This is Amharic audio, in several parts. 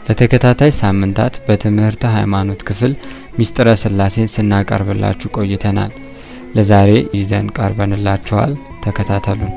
ለተከታታይ ሳምንታት በትምህርተ ሃይማኖት ክፍል ሚስጥረ ሥላሴን ስናቀርብላችሁ ቆይተናል። ለዛሬ ይዘን ቀርበንላችኋል። ተከታተሉን።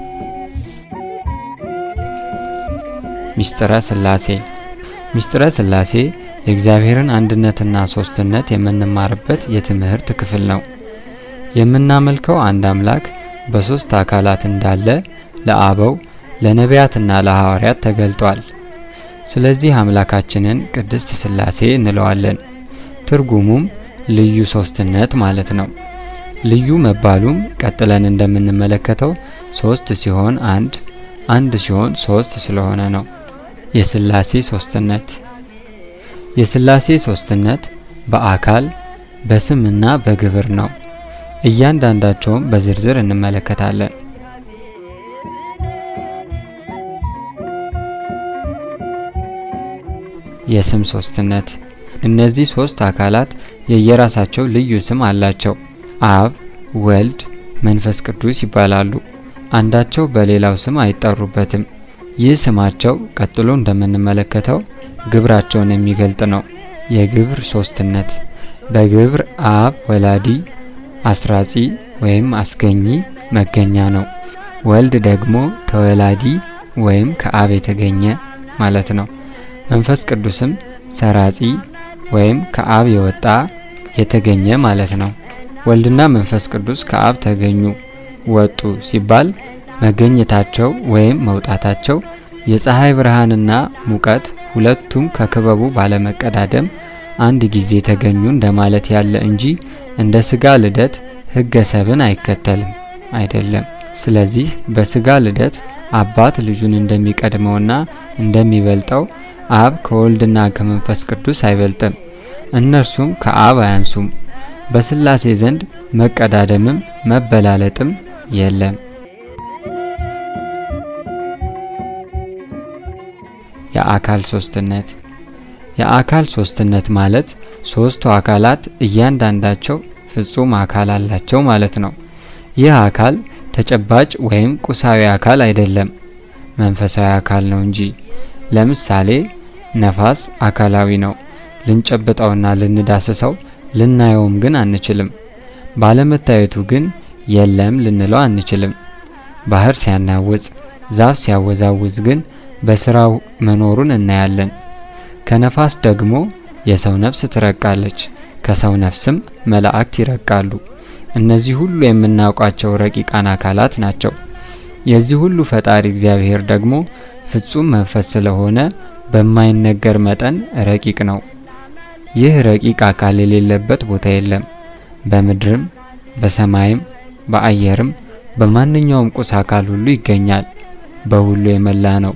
ሚስጥረ ሥላሴ ሚስጥረ ሥላሴ የእግዚአብሔርን አንድነትና ሶስትነት የምንማርበት የትምህርት ክፍል ነው። የምናመልከው አንድ አምላክ በሶስት አካላት እንዳለ ለአበው ለነቢያትና ለሐዋርያት ተገልጧል። ስለዚህ አምላካችንን ቅድስት ሥላሴ እንለዋለን። ትርጉሙም ልዩ ሶስትነት ማለት ነው። ልዩ መባሉም ቀጥለን እንደምንመለከተው ሶስት ሲሆን አንድ ሲሆን ሶስት ስለሆነ ነው። የሥላሴ ሶስትነት የሥላሴ ሶስትነት በአካል በስምና በግብር ነው። እያንዳንዳቸውም በዝርዝር እንመለከታለን። የስም ሶስትነት እነዚህ ሶስት አካላት የየራሳቸው ልዩ ስም አላቸው። አብ፣ ወልድ፣ መንፈስ ቅዱስ ይባላሉ። አንዳቸው በሌላው ስም አይጠሩበትም። ይህ ስማቸው ቀጥሎ እንደምንመለከተው ግብራቸውን የሚገልጥ ነው። የግብር ሶስትነት በግብር አብ ወላዲ አስራጺ ወይም አስገኚ መገኛ ነው። ወልድ ደግሞ ከወላዲ ወይም ከአብ የተገኘ ማለት ነው። መንፈስ ቅዱስም ሰራጺ ወይም ከአብ የወጣ የተገኘ ማለት ነው። ወልድና መንፈስ ቅዱስ ከአብ ተገኙ ወጡ ሲባል መገኘታቸው ወይም መውጣታቸው የፀሐይ ብርሃንና ሙቀት ሁለቱም ከክበቡ ባለመቀዳደም አንድ ጊዜ ተገኙ እንደማለት ያለ እንጂ እንደ ስጋ ልደት ሕገ ሰብን አይከተልም አይደለም። ስለዚህ በስጋ ልደት አባት ልጁን እንደሚቀድመውና እንደሚበልጠው አብ ከወልድና ከመንፈስ ቅዱስ አይበልጥም። እነርሱም ከአብ አያንሱም። በሥላሴ ዘንድ መቀዳደምም መበላለጥም የለም። የአካል ሶስትነት የአካል ሶስትነት ማለት ሶስቱ አካላት እያንዳንዳቸው ፍጹም አካል አላቸው ማለት ነው። ይህ አካል ተጨባጭ ወይም ቁሳዊ አካል አይደለም፣ መንፈሳዊ አካል ነው እንጂ። ለምሳሌ ነፋስ አካላዊ ነው። ልንጨብጠውና ልንዳስሰው ልናየውም ግን አንችልም። ባለመታየቱ ግን የለም ልንለው አንችልም። ባህር ሲያናውጽ ዛፍ ሲያወዛውዝ ግን በስራው መኖሩን እናያለን። ከነፋስ ደግሞ የሰው ነፍስ ትረቃለች፣ ከሰው ነፍስም መላእክት ይረቃሉ። እነዚህ ሁሉ የምናውቃቸው ረቂቃን አካላት ናቸው። የዚህ ሁሉ ፈጣሪ እግዚአብሔር ደግሞ ፍጹም መንፈስ ስለሆነ በማይነገር መጠን ረቂቅ ነው። ይህ ረቂቅ አካል የሌለበት ቦታ የለም። በምድርም በሰማይም በአየርም በማንኛውም ቁስ አካል ሁሉ ይገኛል። በሁሉ የመላ ነው።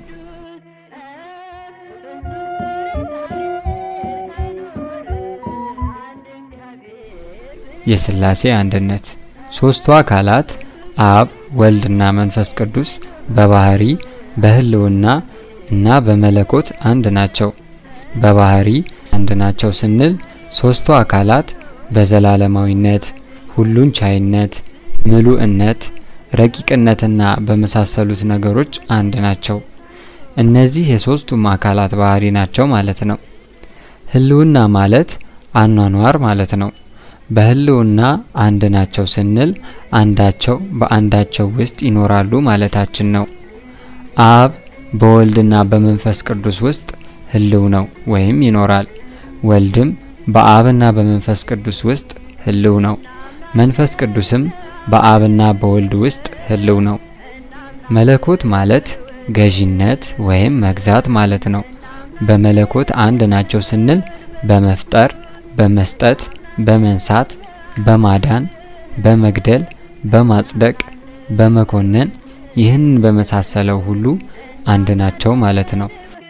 የሥላሴ አንድነት ሶስቱ አካላት አብ፣ ወልድና መንፈስ ቅዱስ በባህሪ በህልውና እና በመለኮት አንድ ናቸው። በባህሪ አንድ ናቸው ስንል ሶስቱ አካላት በዘላለማዊነት፣ ሁሉን ቻይነት፣ ምሉእነት፣ ረቂቅነትና በመሳሰሉት ነገሮች አንድ ናቸው። እነዚህ የሶስቱም አካላት ባህሪ ናቸው ማለት ነው። ህልውና ማለት አኗኗር ማለት ነው። በህልውና አንድ ናቸው ስንል አንዳቸው በአንዳቸው ውስጥ ይኖራሉ ማለታችን ነው። አብ በወልድና በመንፈስ ቅዱስ ውስጥ ህልው ነው ወይም ይኖራል። ወልድም በአብና በመንፈስ ቅዱስ ውስጥ ህልው ነው። መንፈስ ቅዱስም በአብና በወልድ ውስጥ ህልው ነው። መለኮት ማለት ገዢነት ወይም መግዛት ማለት ነው። በመለኮት አንድ ናቸው ስንል በመፍጠር፣ በመስጠት፣ በመንሳት፣ በማዳን፣ በመግደል፣ በማጽደቅ፣ በመኮነን ይህን በመሳሰለው ሁሉ አንድ ናቸው ማለት ነው።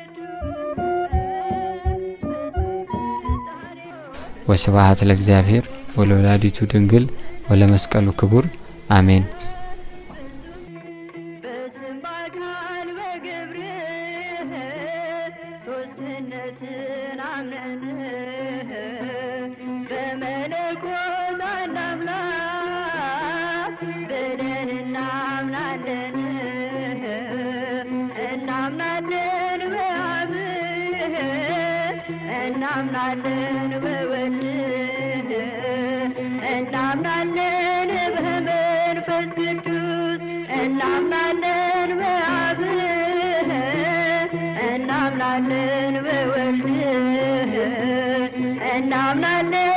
ወስብሐት ለእግዚአብሔር ወለወላዲቱ ድንግል ወለመስቀሉ ክቡር አሜን። እናምናለን በአብ እናምናለን በወልድ እናምናለን በመንፈስ ቅዱስ እናምናለን በአብ እናምናለን በወልድ እናምናለን